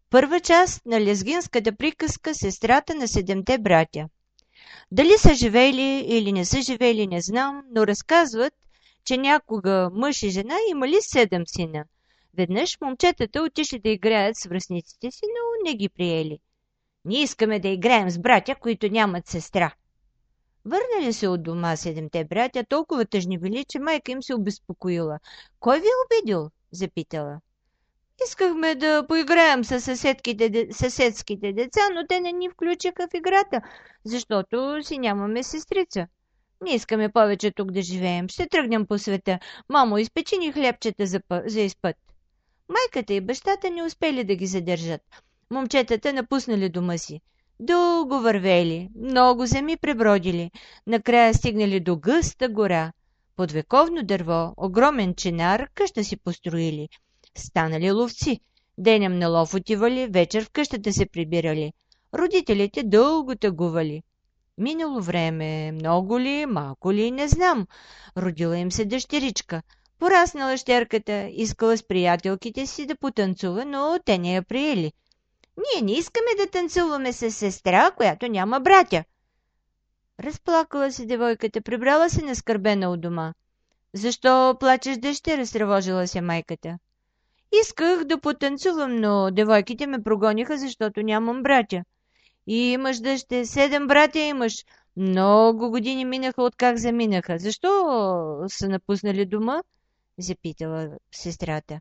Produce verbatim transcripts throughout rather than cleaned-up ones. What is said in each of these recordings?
Първа част на лезгинската приказка "Сестрата на седемте братя". Дали са живели или не са живели, не знам, но разказват, че някога мъж и жена имали седем сина. Веднъж момчетата отишли да играят с връстниците си, но не ги приели. "Ние искаме да играем с братя, които нямат сестра." Върнали се от дома седемте братя, толкова тъжни били, че майка им се обезпокоила. "Кой ви е обидил?" запитала. "Искахме да поиграем с съседките, съседските деца, но те не ни включиха в играта, защото си нямаме сестрица. Не искаме повече тук да живеем. Ще тръгнем по света. Мамо, изпечи ни хлябчета за, пъ... за изпът." Майката и бащата не успели да ги задържат. Момчетата напуснали дома си. Дълго вървели, много земи пребродили. Накрая стигнали до гъста гора. Под вековно дърво, огромен чинар, къща си построили. Станали ловци. Денем на лов отивали, вечер в къщата се прибирали. Родителите дълго тъгували. Минало време, много ли, малко ли, не знам. Родила им се дъщеричка. Пораснала щерката, искала с приятелките си да потанцува, но те не я приели. "Ние не искаме да танцуваме с сестра, която няма братя." Разплакала се девойката, прибрала се наскърбена от дома. "Защо плачеш, дъще?" разтревожила се майката. "Исках да потанцувам, но девойките ме прогониха, защото нямам братя." "И имаш, дъще, седем братя имаш. Много години минаха, откак заминаха. Защо са напуснали дома?" запитала сестрата.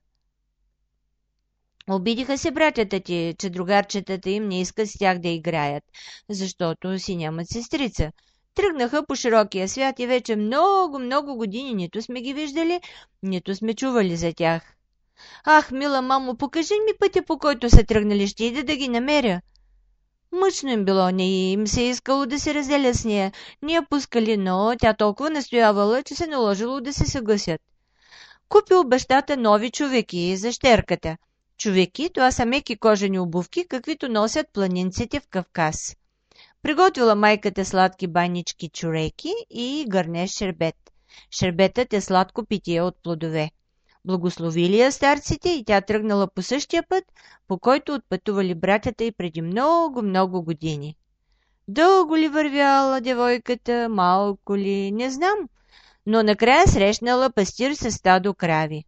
"Обидиха се братята ти, че другарчетата им не искат с тях да играят, защото си нямат сестрица. Тръгнаха по широкия свят и вече много, много години нито сме ги виждали, нито сме чували за тях." "Ах, мила мамо, покажи ми пътя, по който са тръгнали, ще ида да ги намеря." Мъчно им било, не им се искало да се разделя с нея. Не я пускали, но тя толкова настоявала, че се наложило да се съгласят. Купил бащата нови човеки за щерката. Човеки, това са меки кожени обувки, каквито носят планинците в Кавказ. Приготвила майката сладки банички чуреки и гърне шербет. Шербетът е сладко питие от плодове. Благословили я старците и тя тръгнала по същия път, по който отпътували братята й преди много, много години. Дълго ли вървяла девойката, малко ли, не знам, но накрая срещнала пастир със стадо крави.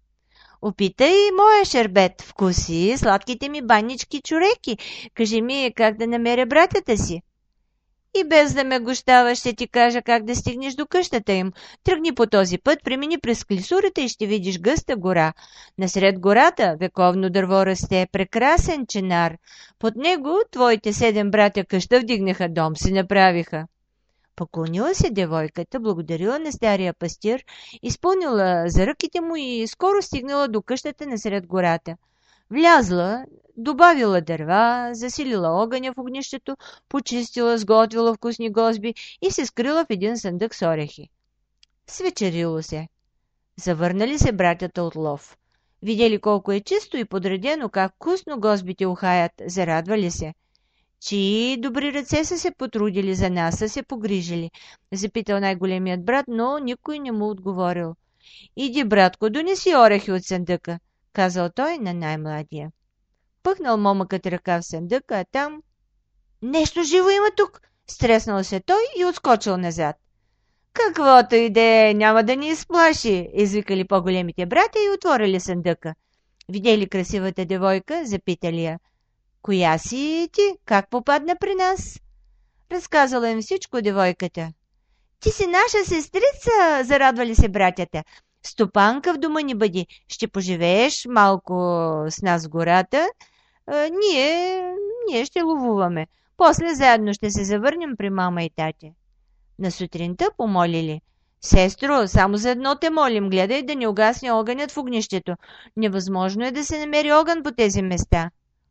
"Опитай моя шербет, вкуси сладките ми банички чуреки, кажи ми как да намеря братята си." "И без да ме гощаваш, ще ти кажа как да стигнеш до къщата им. Тръгни по този път, премини през клисурата и ще видиш гъста гора. Насред гората вековно дърво расте, прекрасен чинар. Под него твоите седем братя къща вдигнаха, дом си направиха." Поклонила се девойката, благодарила на стария пастир, изпълнила заръките му и скоро стигнала до къщата насред гората. Влязла, добавила дърва, засилила огъня в огнището, почистила, сготвила вкусни гозби и се скрила в един съндък с орехи. Свечерило се. Завърнали се братята от лов. Видели колко е чисто и подредено, как вкусно гозбите ухаят, зарадвали се. "Чии добри ръце са се потрудили за нас, са се погрижили?" запитал най-големият брат, но никой не му отговорил. "Иди, братко, донеси орехи от съндъка", казал той на най-младия. Пъхнал момъкът ръка в съндъка, а там... "Нещо живо има тук!" Стреснал се той и отскочил назад. "Каквото и да е, няма да ни изплаши!" извикали по-големите братя и отворили съндъка. Видели красивата девойка, запитали я. "Коя си ти? Как попадна при нас?" Разказала им всичко девойката. "Ти си наша сестрица!" зарадвали се братята. "Стопанка в дома ни бъди. Ще поживееш малко с нас в гората. А, ние, ние ще ловуваме. После заедно ще се завърнем при мама и тати." На сутринта помолили. "Сестро, само за едно те молим, гледай да не угасне огънят в огнището. Невъзможно е да се намери огън по тези места."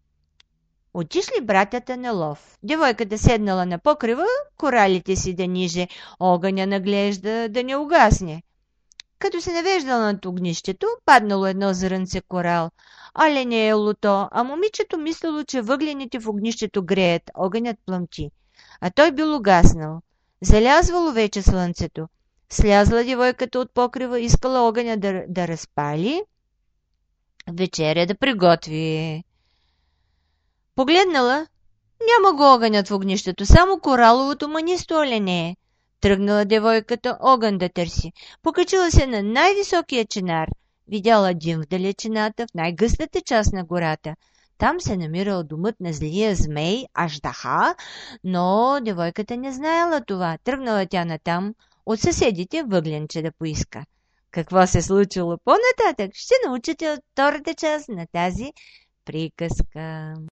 Отишли братята на лов. Девойката седнала на покрива, коралите си да ниже, огъня наглежда да не угасне. Като се навеждала над огнището, паднало едно зрънце корал. Але не е луто, а момичето мислило, че въглените в огнището греят, огънят плъмти. А той бил угаснал. Залязвало вече слънцето. Слязла девойката от покрива, искала огъня да, да разпали, вечеря да приготви. Погледнала, няма го огънят в огнището, само кораловото манисто оленее. Тръгнала девойката огън да търси. Покачила се на най-високия чинар. Видяла дим в далечината, в най-гъстата част на гората. Там се намирал домът на злия змей Аждаха, но девойката не знаела това. Тръгнала тя натам, от съседите въгленче да поиска. Какво се случило по-нататък, ще научите от втората част на тази приказка.